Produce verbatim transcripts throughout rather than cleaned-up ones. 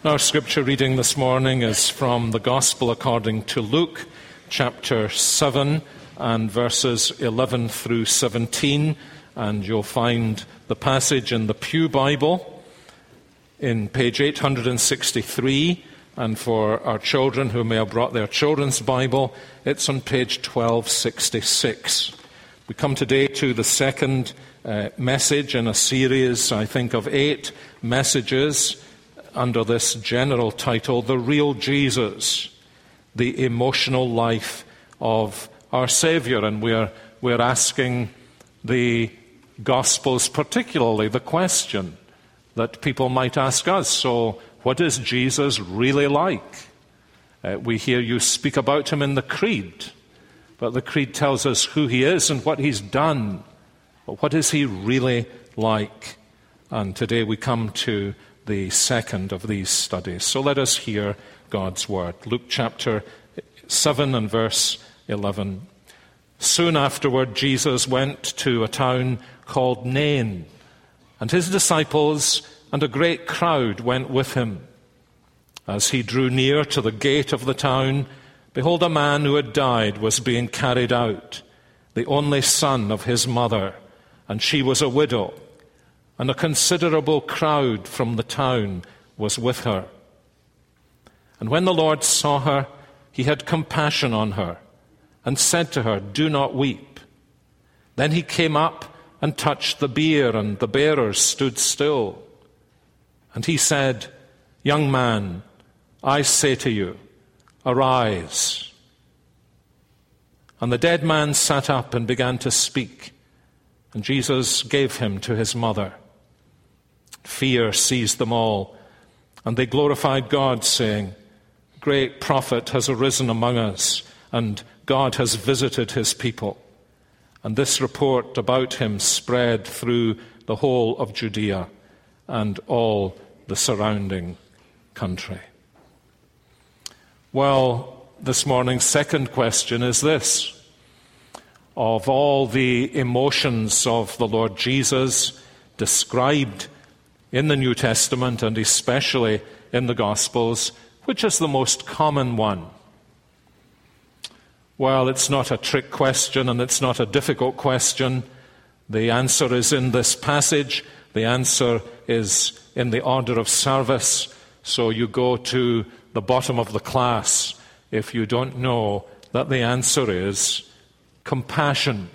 Our scripture reading this morning is from the Gospel according to Luke, chapter seven, and verses eleven through seventeen. And you'll find the passage in the Pew Bible in page eight hundred sixty-three. And for our children who may have brought their children's Bible, it's on page twelve sixty-six. We come today to the second uh, message in a series, I think, of eight messages under this general title, The Real Jesus, the Emotional Life of our Savior. And we're, we're asking the Gospels, particularly the question that people might ask us. So, what is Jesus really like? Uh, we hear you speak about him in the Creed, but the Creed tells us who he is and what he's done. But what is he really like? And today we come to the second of these studies. So let us hear God's word. Luke chapter seven and verse eleven. Soon afterward, Jesus went to a town called Nain, and his disciples and a great crowd went with him. As he drew near to the gate of the town, behold, a man who had died was being carried out, the only son of his mother, and she was a widow, and a considerable crowd from the town was with her. And when the Lord saw her, he had compassion on her, and said to her, "Do not weep." Then he came up and touched the bier, and the bearers stood still. And he said, "Young man, I say to you, arise." And the dead man sat up and began to speak, and Jesus gave him to his mother. Fear seized them all, and they glorified God, saying, "Great prophet has arisen among us, and God has visited his people." And this report about him spread through the whole of Judea and all the surrounding country. Well, this morning's second question is this. Of all the emotions of the Lord Jesus described in the New Testament and especially in the Gospels, which is the most common one? Well, it's not a trick question and it's not a difficult question. The answer is in this passage. The answer is in the order of service. So you go to the bottom of the class if you don't know that the answer is compassion.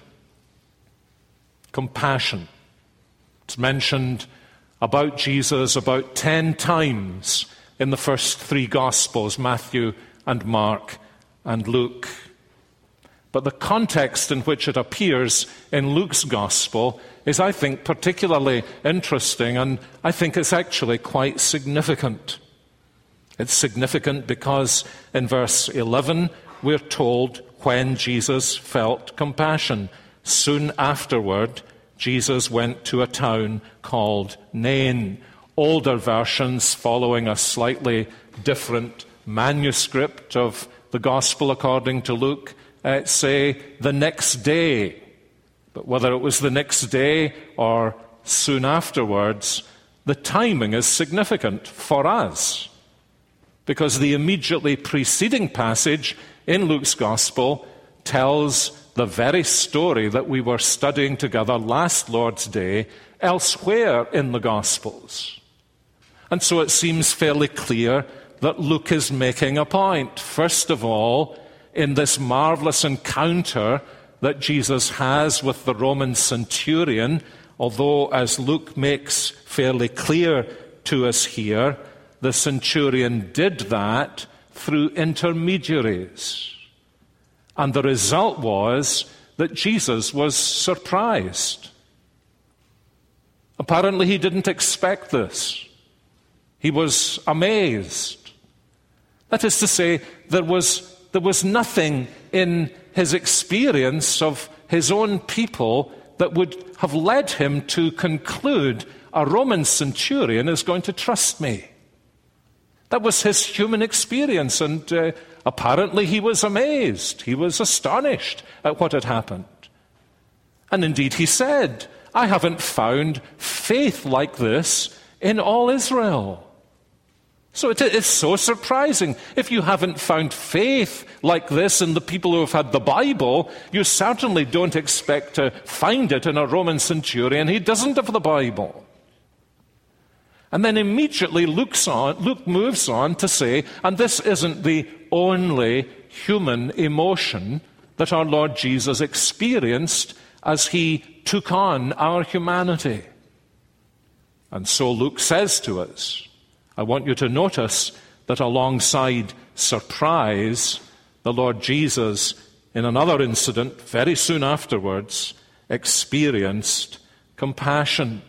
Compassion. It's mentioned about Jesus about ten times in the first three Gospels, Matthew and Mark and Luke. But the context in which it appears in Luke's Gospel is, I think, particularly interesting, and I think it's actually quite significant. It's significant because in verse eleven, we're told when Jesus felt compassion. Soon afterward, Jesus went to a town called Nain. Older versions, following a slightly different manuscript of the Gospel according to Luke, uh, say the next day. But whether it was the next day or soon afterwards, the timing is significant for us, because the immediately preceding passage in Luke's Gospel tells the very story that we were studying together last Lord's Day elsewhere in the Gospels. And so it seems fairly clear that Luke is making a point. First of all, in this marvelous encounter that Jesus has with the Roman centurion, although, as Luke makes fairly clear to us here, the centurion did that through intermediaries. And the result was that Jesus was surprised. Apparently, he didn't expect this. He was amazed. That is to say, there was, there was nothing in his experience of his own people that would have led him to conclude a Roman centurion is going to trust me. That was his human experience, and uh, apparently he was amazed. He was astonished at what had happened. And indeed he said, "I haven't found faith like this in all Israel." So it is so surprising. If you haven't found faith like this in the people who have had the Bible, you certainly don't expect to find it in a Roman centurion. He doesn't have the Bible. And then immediately Luke's on, Luke moves on to say, and this isn't the only human emotion that our Lord Jesus experienced as he took on our humanity. And so Luke says to us, I want you to notice that alongside surprise, the Lord Jesus, in another incident very soon afterwards, experienced compassion.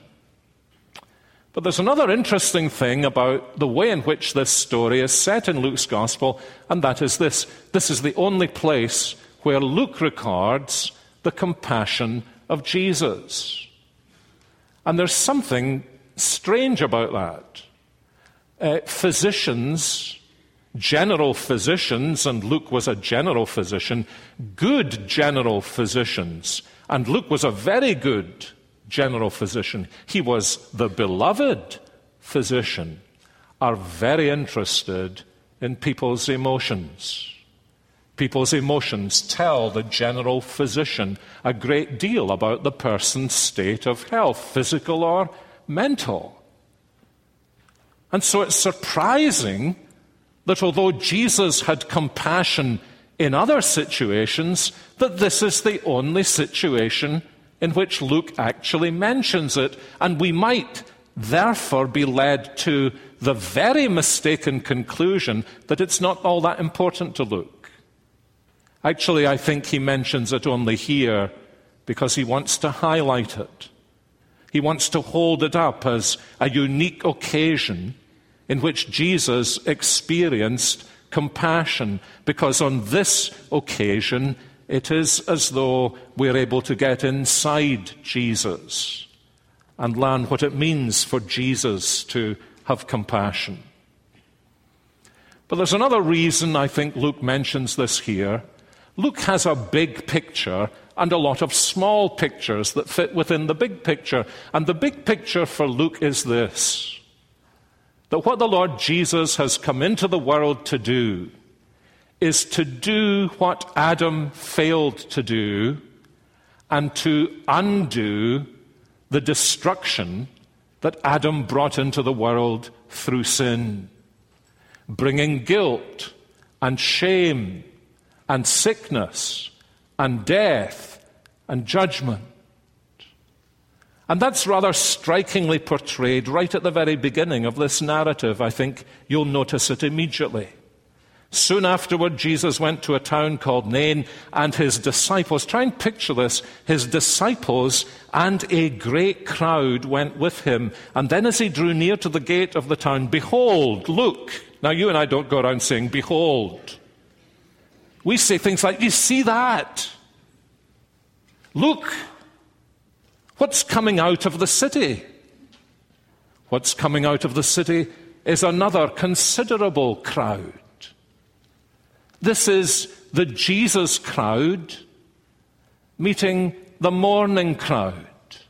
But there's another interesting thing about the way in which this story is set in Luke's Gospel, and that is this. This is the only place where Luke records the compassion of Jesus. And there's something strange about that. Uh, physicians, general physicians, and Luke was a general physician, good general physicians, and Luke was a very good general physician. He was the beloved physician, are very interested in people's emotions. People's emotions tell the general physician a great deal about the person's state of health, physical or mental. And so it's surprising that although Jesus had compassion in other situations, that this is the only situation in which Luke actually mentions it. And we might therefore be led to the very mistaken conclusion that it's not all that important to Luke. Actually, I think he mentions it only here because he wants to highlight it. He wants to hold it up as a unique occasion in which Jesus experienced compassion, because on this occasion it is as though we're able to get inside Jesus and learn what it means for Jesus to have compassion. But there's another reason I think Luke mentions this here. Luke has a big picture and a lot of small pictures that fit within the big picture. And the big picture for Luke is this: that what the Lord Jesus has come into the world to do is to do what Adam failed to do and to undo the destruction that Adam brought into the world through sin, bringing guilt and shame and sickness and death and judgment. And that's rather strikingly portrayed right at the very beginning of this narrative. I think you'll notice it immediately. Soon afterward, Jesus went to a town called Nain, and his disciples, try and picture this, his disciples and a great crowd went with him. And then as he drew near to the gate of the town, behold, look. Now you and I don't go around saying, behold. We say things like, you see that? Look. What's coming out of the city? What's coming out of the city is another considerable crowd. This is the Jesus crowd meeting the mourning crowd.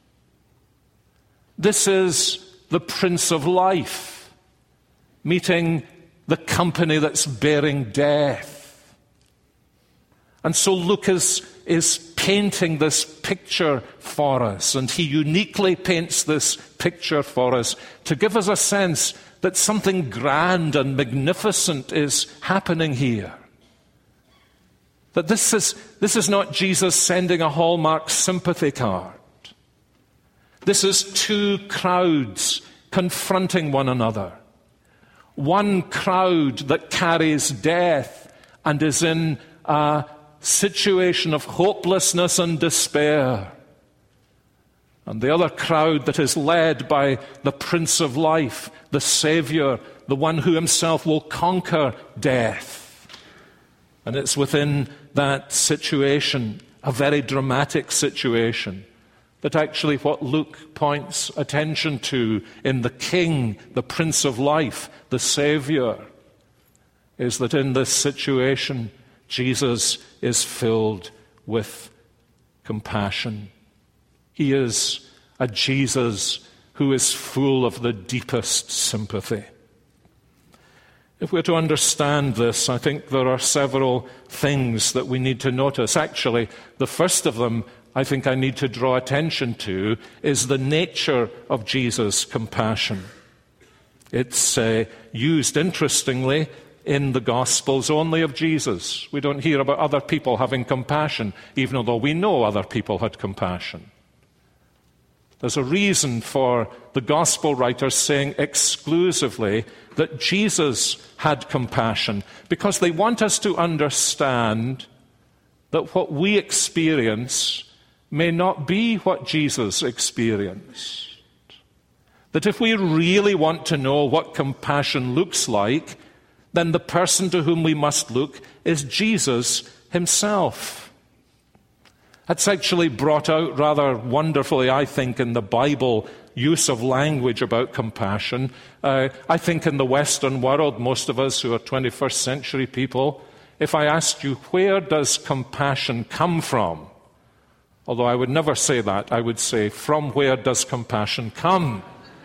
This is the Prince of Life meeting the company that's bearing death. And so Luke is, is painting this picture for us, and he uniquely paints this picture for us to give us a sense that something grand and magnificent is happening here. That this is, this is not Jesus sending a Hallmark sympathy card. This is two crowds confronting one another. One crowd that carries death and is in a situation of hopelessness and despair. And the other crowd that is led by the Prince of Life, the Savior, the one who himself will conquer death. And it's within that situation, a very dramatic situation, that actually what Luke points attention to in the King, the Prince of Life, the Savior, is that in this situation, Jesus is filled with compassion. He is a Jesus who is full of the deepest sympathy. If we're to understand this, I think there are several things that we need to notice. Actually, the first of them I think I need to draw attention to is the nature of Jesus' compassion. It's uh, used, interestingly, in the Gospels only of Jesus. We don't hear about other people having compassion, even though we know other people had compassion. There's a reason for the Gospel writers saying exclusively that Jesus had compassion, because they want us to understand that what we experience may not be what Jesus experienced. That if we really want to know what compassion looks like, then the person to whom we must look is Jesus himself. That's actually brought out rather wonderfully, I think, in the Bible use of language about compassion. Uh, I think in the Western world, most of us who are twenty-first century people, if I asked you, where does compassion come from? Although I would never say that, I would say, from where does compassion come?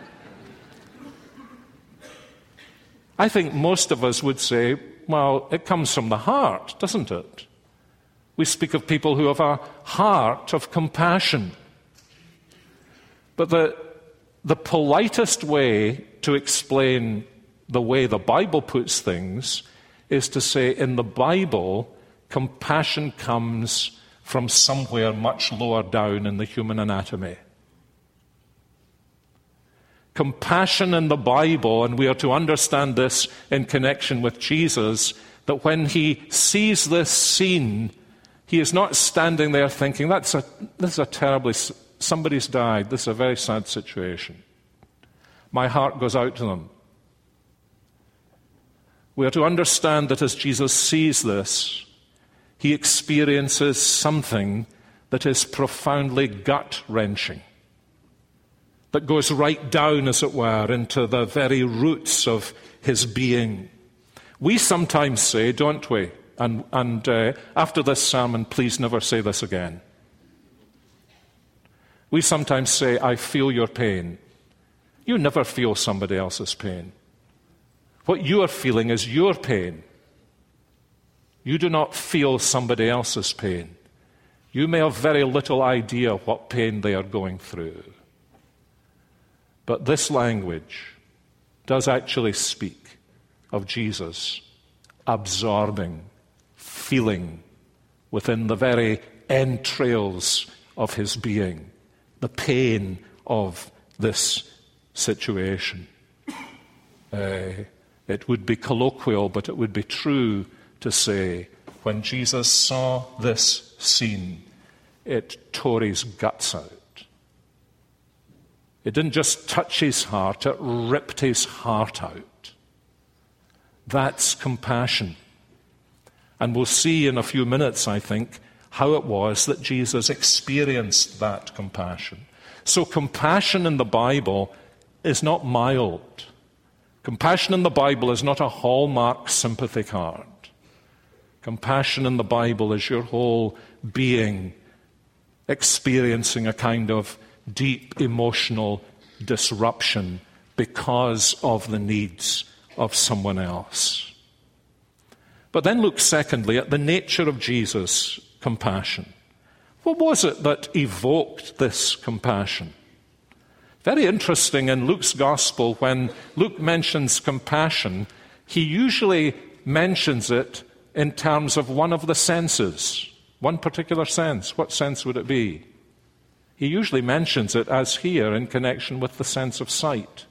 I think most of us would say, well, it comes from the heart, doesn't it? We speak of people who have a heart of compassion. But the, the politest way to explain the way the Bible puts things is to say, in the Bible, compassion comes from somewhere much lower down in the human anatomy. Compassion in the Bible, and we are to understand this in connection with Jesus, that when he sees this scene, he is not standing there thinking, That's a, this is a terribly, somebody's died, this is a very sad situation. My heart goes out to them. We are to understand that as Jesus sees this, he experiences something that is profoundly gut-wrenching, that goes right down, as it were, into the very roots of his being. We sometimes say, don't we, and, and uh, after this sermon, please never say this again. We sometimes say, I feel your pain. You never feel somebody else's pain. What you are feeling is your pain. You do not feel somebody else's pain. You may have very little idea what pain they are going through. But this language does actually speak of Jesus absorbing, feeling within the very entrails of his being the pain of this situation. Uh, it would be colloquial, but it would be true to say, when Jesus saw this scene, it tore his guts out. It didn't just touch his heart, it ripped his heart out. That's compassion. And we'll see in a few minutes, I think, how it was that Jesus experienced that compassion. So compassion in the Bible is not mild. Compassion in the Bible is not a Hallmark sympathy card. Compassion in the Bible is your whole being experiencing a kind of deep emotional disruption because of the needs of someone else. But then look secondly at the nature of Jesus' compassion. What was it that evoked this compassion? Very interesting in Luke's gospel, when Luke mentions compassion, he usually mentions it in terms of one of the senses, one particular sense. What sense would it be? He usually mentions it, as here, in connection with the sense of sight.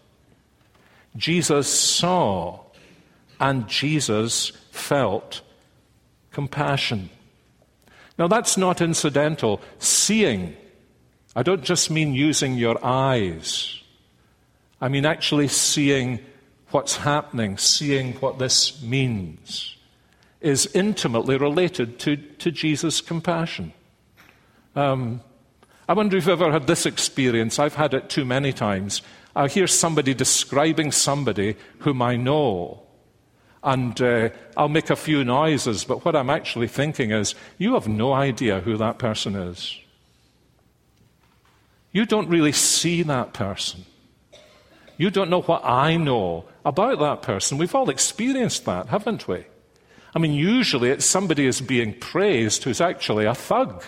Jesus saw and Jesus felt compassion. Now, that's not incidental. Seeing, I don't just mean using your eyes. I mean actually seeing what's happening, seeing what this means, is intimately related to, to Jesus' compassion. Um, I wonder if you've ever had this experience. I've had it too many times. I hear somebody describing somebody whom I know, and uh, I'll make a few noises, but what I'm actually thinking is, you have no idea who that person is. You don't really see that person. You don't know what I know about that person. We've all experienced that, haven't we? I mean, usually it's somebody is being praised who's actually a thug.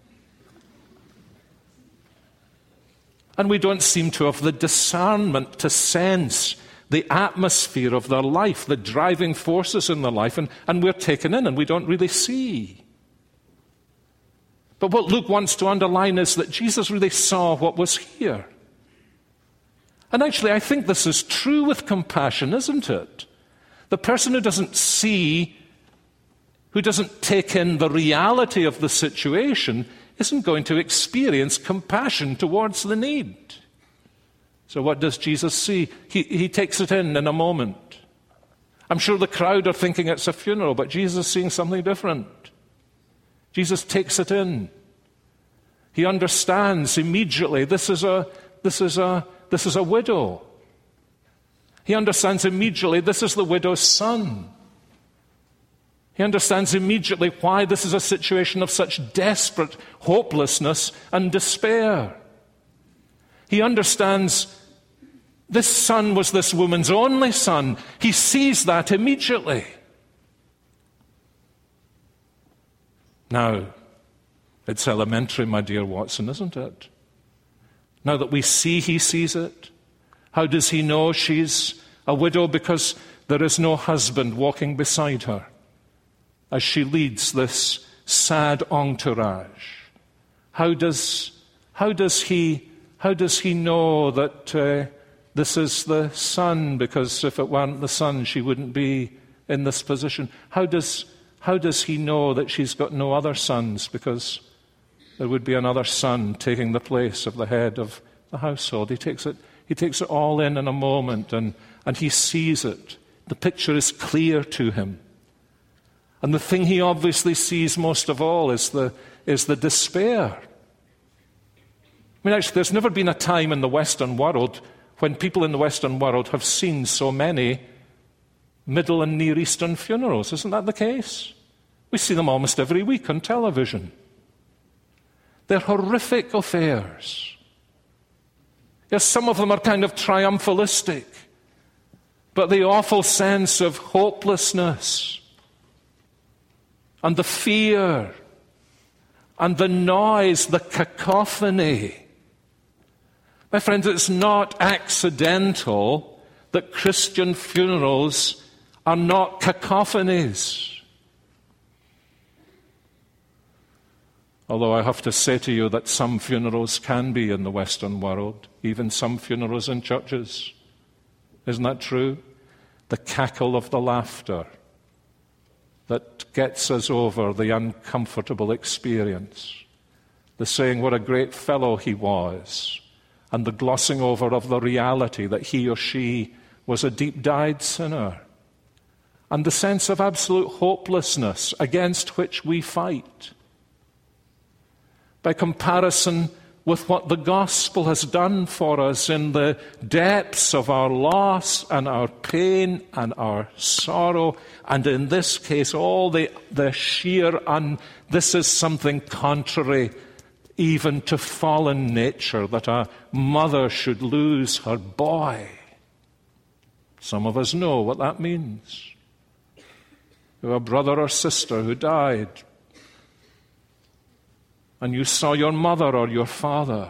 And we don't seem to have the discernment to sense the atmosphere of their life, the driving forces in their life, and, and we're taken in and we don't really see. But what Luke wants to underline is that Jesus really saw what was here. And actually, I think this is true with compassion, isn't it? The person who doesn't see, who doesn't take in the reality of the situation, isn't going to experience compassion towards the need. So what does Jesus see? He, he takes it in in a moment. I'm sure the crowd are thinking it's a funeral, but Jesus is seeing something different. Jesus takes it in. He understands immediately this is a this is a this is a widow. He understands immediately this is the widow's son. He understands immediately why this is a situation of such desperate hopelessness and despair. He understands this son was this woman's only son. He sees that immediately. Now, it's elementary, my dear Watson, isn't it? Now that we see he sees it, how does he know she's a widow? Because there is no husband walking beside her as she leads this sad entourage. How does, how does he, how does he know that uh, this is the son? Because if it weren't the son, she wouldn't be in this position. How does, how does he know that she's got no other sons? Because there would be another son taking the place of the head of the household. He takes it, he takes it all in in a moment, and, and he sees it. The picture is clear to him. And the thing he obviously sees most of all is the, is the despair. I mean, actually, there's never been a time in the Western world when people in the Western world have seen so many Middle and Near Eastern funerals. Isn't that the case? We see them almost every week on television. They're horrific affairs. Yes, some of them are kind of triumphalistic, but the awful sense of hopelessness and the fear and the noise, the cacophony. My friends, it's not accidental that Christian funerals are not cacophonies. Although I have to say to you that some funerals can be in the Western world, even some funerals in churches. Isn't that true? The cackle of the laughter that gets us over the uncomfortable experience. The saying, what a great fellow he was, and the glossing over of the reality that he or she was a deep-dyed sinner. And the sense of absolute hopelessness against which we fight. By comparison with what the gospel has done for us in the depths of our loss and our pain and our sorrow, and in this case, all the, the sheer, un, this is something contrary even to fallen nature, that a mother should lose her boy. Some of us know what that means. You have a brother or sister who died, and you saw your mother or your father.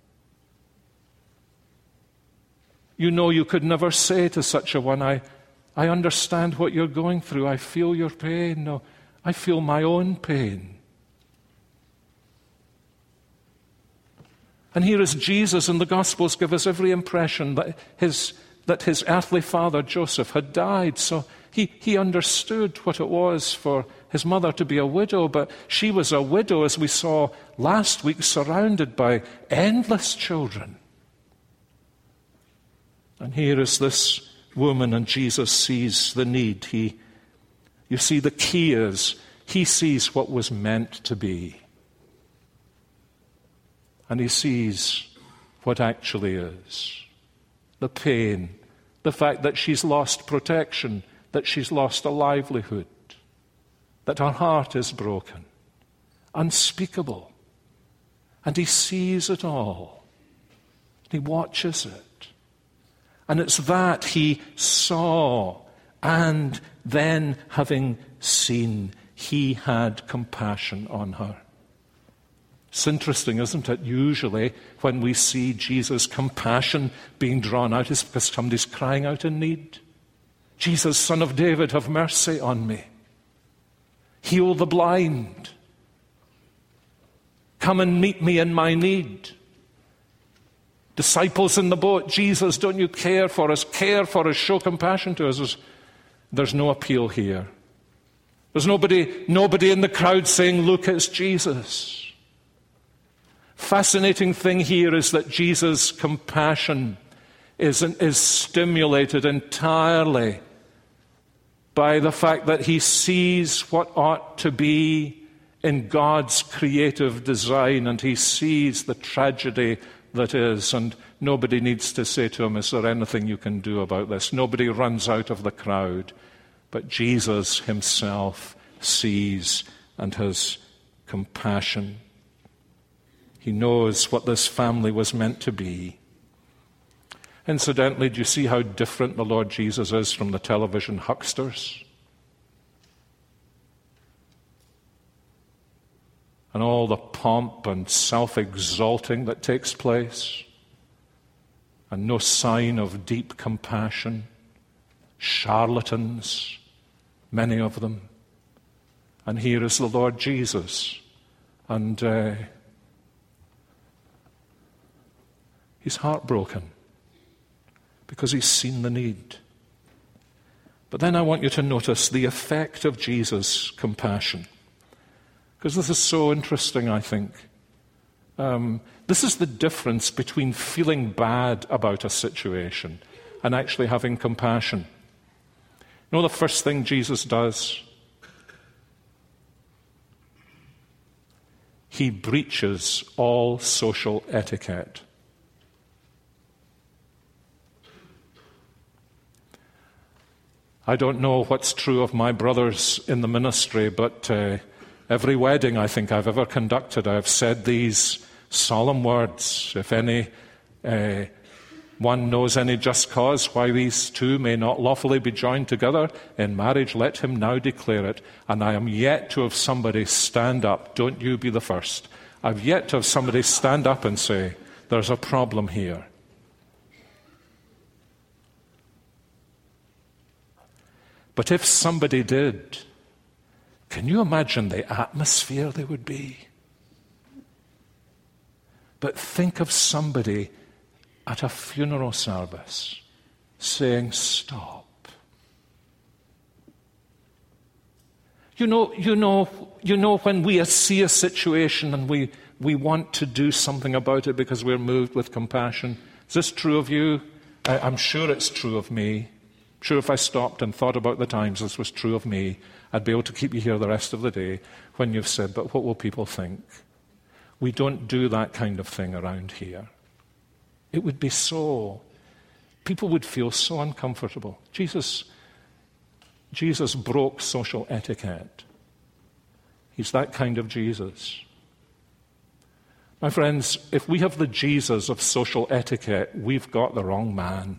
You know you could never say to such a one, I, I understand what you're going through. I feel your pain. No, I feel my own pain. And here is Jesus, and the Gospels give us every impression that his, that his earthly father, Joseph, had died. So he, he understood what it was for his mother to be a widow, but she was a widow, as we saw last week, surrounded by endless children. And here is this woman, and Jesus sees the need. He, you see, the key is he sees what was meant to be. And he sees what actually is. The pain, the fact that she's lost protection, that she's lost a livelihood, that her heart is broken, unspeakable. And he sees it all. He watches it. And it's that he saw, and then having seen, he had compassion on her. It's interesting, isn't it? Usually when we see Jesus' compassion being drawn out, it's because somebody's crying out in need. Jesus, Son of David, have mercy on me. Heal the blind. Come and meet me in my need. Disciples in the boat, Jesus, don't you care for us? Care for us, show compassion to us. There's, there's no appeal here. There's nobody, nobody in the crowd saying, look, it's Jesus. Fascinating thing here is that Jesus' compassion is, is stimulated entirely by the fact that he sees what ought to be in God's creative design, and he sees the tragedy that is, and nobody needs to say to him, is there anything you can do about this? Nobody runs out of the crowd, but Jesus himself sees and has compassion. He knows what this family was meant to be. Incidentally, do you see how different the Lord Jesus is from the television hucksters? And all the pomp and self-exalting that takes place, and no sign of deep compassion. Charlatans, many of them. And here is the Lord Jesus, and uh, he's heartbroken because he's seen the need. But then I want you to notice the effect of Jesus' compassion, because this is so interesting, I think. Um, this is the difference between feeling bad about a situation and actually having compassion. You know the first thing Jesus does? He breaches all social etiquette. I don't know what's true of my brothers in the ministry, but uh, every wedding I think I've ever conducted, I've said these solemn words. If any uh, one knows any just cause why these two may not lawfully be joined together in marriage, let him now declare it. And I am yet to have somebody stand up. Don't you be the first. I've yet to have somebody stand up and say, there's a problem here. But if somebody did, can you imagine the atmosphere there would be? But think of somebody at a funeral service saying, stop. You know, you know, you know when we see a situation and we, we want to do something about it because we're moved with compassion. Is this true of you? I, I'm sure it's true of me. I'm sure if I stopped and thought about the times this was true of me, I'd be able to keep you here the rest of the day when you've said, but what will people think? We don't do that kind of thing around here. It would be so, people would feel so uncomfortable. Jesus, Jesus broke social etiquette. He's that kind of Jesus. My friends, if we have the Jesus of social etiquette, we've got the wrong man.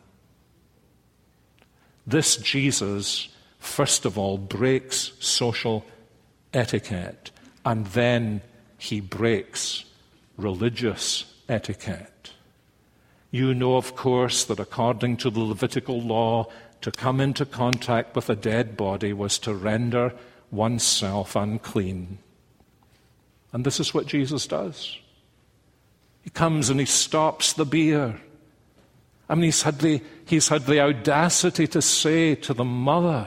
This Jesus, first of all, breaks social etiquette, and then he breaks religious etiquette. You know, of course, that according to the Levitical law, to come into contact with a dead body was to render oneself unclean. And this is what Jesus does. He comes and he stops the bier. I mean, he's had the, he's had the audacity to say to the mother,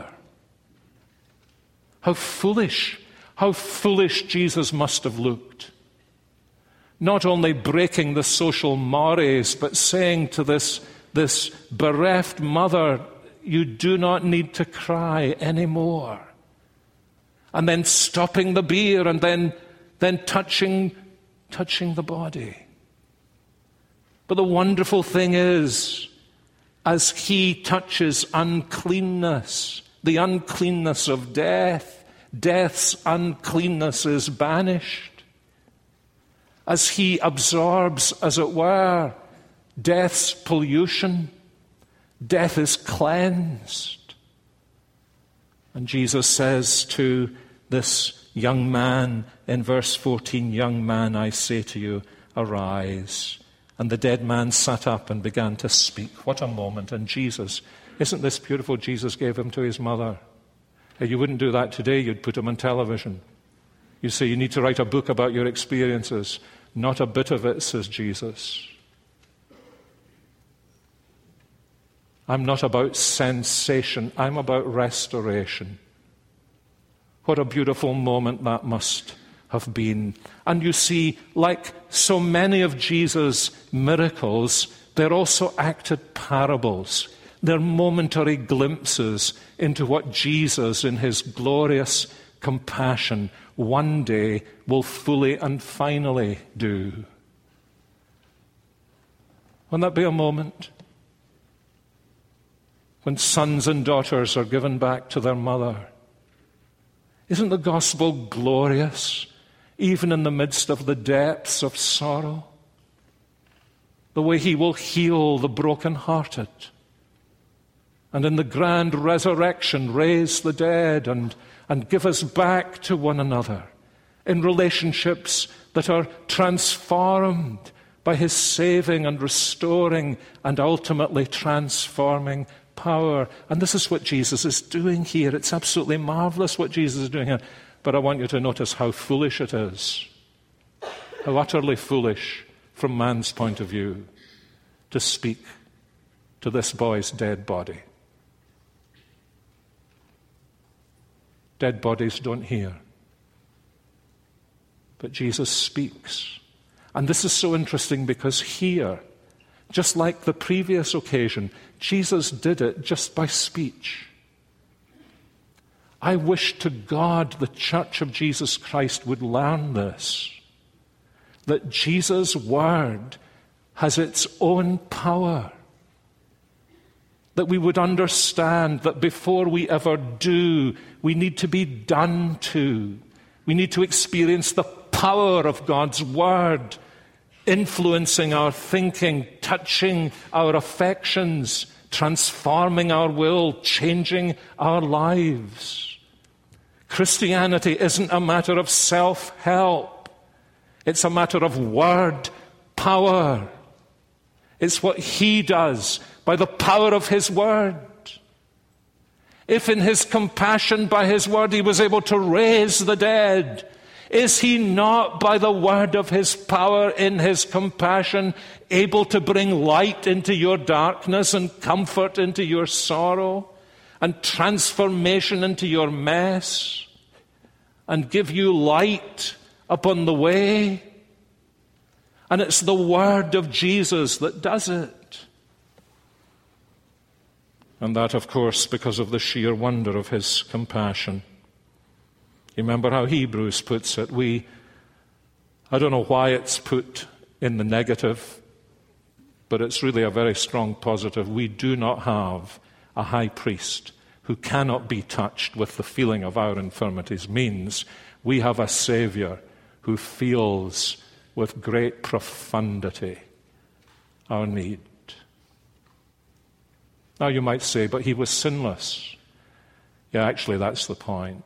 how foolish, how foolish Jesus must have looked. Not only breaking the social mores, but saying to this, this bereft mother, you do not need to cry anymore. And then stopping the bier and then, then touching, touching the body. But the wonderful thing is, as he touches uncleanness, the uncleanness of death, death's uncleanness is banished. As he absorbs, as it were, death's pollution, Death is cleansed. And Jesus says to this young man in verse fourteen, "Young man, I say to you, arise." And the dead man sat up and began to speak. What a moment. And Jesus, isn't this beautiful? Jesus gave him to his mother. You wouldn't do that today. You'd put him on television. You say you need to write a book about your experiences. Not a bit of it, says Jesus. I'm not about sensation. I'm about restoration. What a beautiful moment that must have been. And you see, like so many of Jesus' miracles, they're also acted parables. They're momentary glimpses into what Jesus, in his glorious compassion, one day will fully and finally do. Won't that be a moment? When sons and daughters are given back to their mother. Isn't the gospel glorious, even in the midst of the depths of sorrow? The way he will heal the brokenhearted, and in the grand resurrection raise the dead and, and give us back to one another in relationships that are transformed by his saving and restoring and ultimately transforming power. And this is what Jesus is doing here. It's absolutely marvelous what Jesus is doing here. But I want you to notice how foolish it is, how utterly foolish from man's point of view to speak to this boy's dead body. Dead bodies don't hear. But Jesus speaks. And this is so interesting because here, just like the previous occasion, Jesus did it just by speech. I wish to God the Church of Jesus Christ would learn this, that Jesus' word has its own power, that we would understand that before we ever do, we need to be done to. We need to experience the power of God's word, influencing our thinking, touching our affections, transforming our will, changing our lives. Christianity isn't a matter of self-help. It's a matter of word power. It's what he does by the power of his word. If in his compassion by his word he was able to raise the dead, is he not by the word of his power in his compassion able to bring light into your darkness and comfort into your sorrow and transformation into your mess and give you light upon the way? And it's the word of Jesus that does it. And that, of course, because of the sheer wonder of his compassion. You remember how Hebrews puts it. We, I don't know why it's put in the negative, but it's really a very strong positive. We do not have a high priest who cannot be touched with the feeling of our infirmities. Means we have a Savior who feels with great profundity our need. Now you might say, but he was sinless. Yeah, actually that's the point.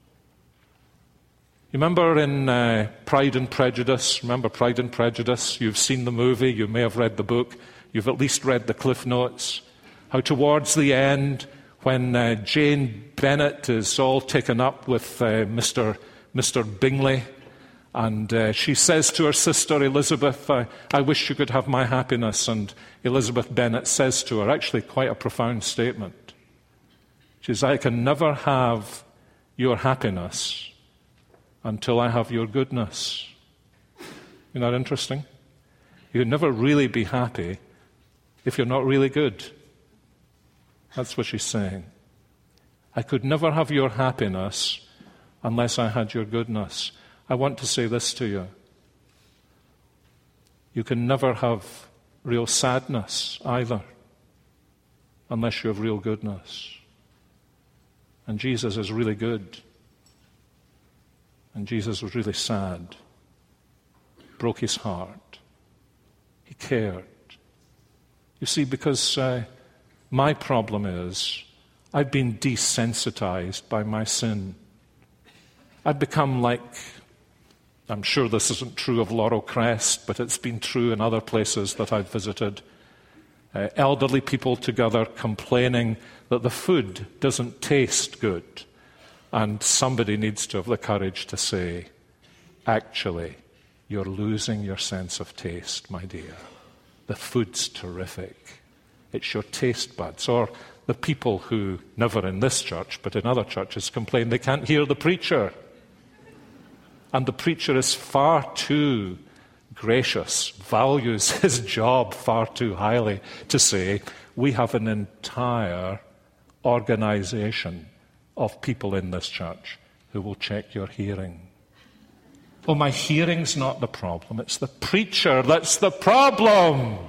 You remember in uh, Pride and Prejudice, remember Pride and Prejudice? You've seen the movie, you may have read the book, you've at least read the Cliff Notes. How towards the end, when uh, Jane Bennet is all taken up with uh, Mister Mister Bingley, and uh, she says to her sister Elizabeth, I, I wish you could have my happiness. And Elizabeth Bennet says to her, actually quite a profound statement. She says, I can never have your happiness until I have your goodness. Isn't that interesting? You can never really be happy if you're not really good. That's what she's saying. I could never have your happiness unless I had your goodness. I want to say this to you. You can never have real sadness either unless you have real goodness. And Jesus is really good. And Jesus was really sad. Broke his heart. He cared. You see, because uh, My problem is I've been desensitized by my sin. I've become like, I'm sure this isn't true of Laurel Crest, but it's been true in other places that I've visited. Uh, elderly people together complaining that the food doesn't taste good. And somebody needs to have the courage to say, actually, you're losing your sense of taste, my dear. The food's terrific. It's your taste buds. Or the people who, never in this church, but in other churches, complain they can't hear the preacher. And the preacher is far too gracious, values his job far too highly to say, we have an entire organization of people in this church who will check your hearing. Oh, my hearing's not the problem. It's the preacher that's the problem.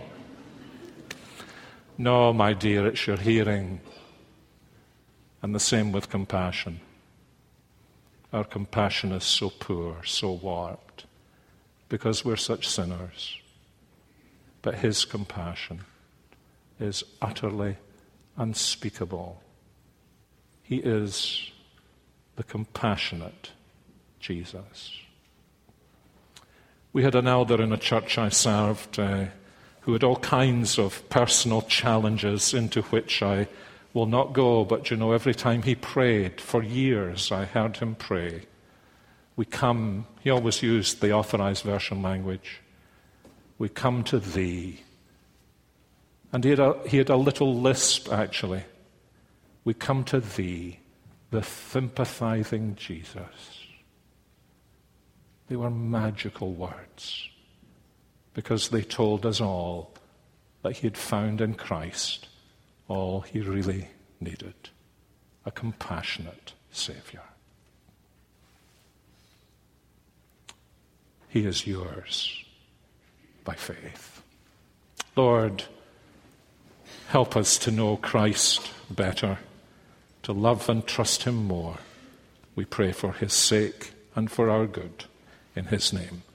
No, my dear, it's your hearing. And the same with compassion. Our compassion is so poor, so warped, because we're such sinners. But his compassion is utterly unspeakable. He is the compassionate Jesus. We had an elder in a church I served uh, who had all kinds of personal challenges into which I will not go, but you know, every time he prayed, for years I heard him pray. We come, he always used the Authorized Version language, we come to thee. And he had a, he had a little lisp, actually. We come to thee, the sympathizing Jesus. They were magical words because they told us all that he had found in Christ all he really needed, a compassionate Savior. He is yours by faith. Lord, help us to know Christ better, to love and trust him more. We pray for his sake and for our good. In his name,